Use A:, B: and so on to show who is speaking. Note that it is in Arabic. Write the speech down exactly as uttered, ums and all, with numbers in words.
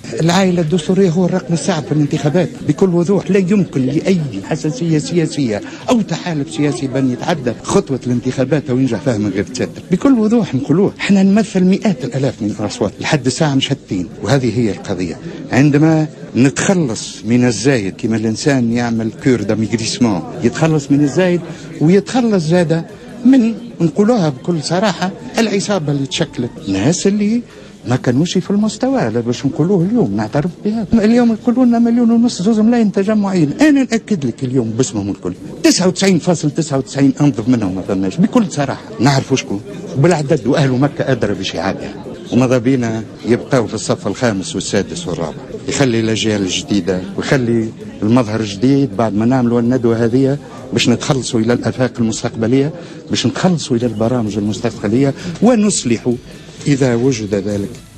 A: العائلة الدستورية هو الرقم الصعب في الانتخابات بكل وضوح. لا يمكن لأي حساسية سياسية أو تحالف سياسي بأن يتعدى خطوة الانتخابات أو ينجح فيها من غير تسدد. بكل وضوح نقولوه، احنا نمثل مئات الآلاف من الأصوات لحد الساعة مشتين، وهذه هي القضية. عندما نتخلص من الزايد كما الإنسان يعمل كور داميغريسمون، يتخلص من الزايد ويتخلص زادة من، نقولوها بكل صراحة، العصابة اللي تشكلت ناس اللي ما كانوش في المستوى. لا باش نقولوه اليوم نعترف بها. اليوم يقولوا لنا مليون ونص زوز ملايين تجمعين، انا ناكد لك اليوم باسمهم الكل تسعة وتسعين فاصلة تسعة وتسعين انظف منهم ما فماش بكل صراحه. نعرفوا شكون بالعدد، واهل مكه ادرى بشعابها. وماذا بينا يبقاو في الصف الخامس والسادس والرابع، يخلي الاجيال الجديده ويخلي المظهر الجديد بعد ما نعملوا الندوه هذه باش نتخلصوا الى الافاق المستقبليه، باش نتخلصوا الى البرامج المستقبليه ونصلحوا إذا وجد ذلك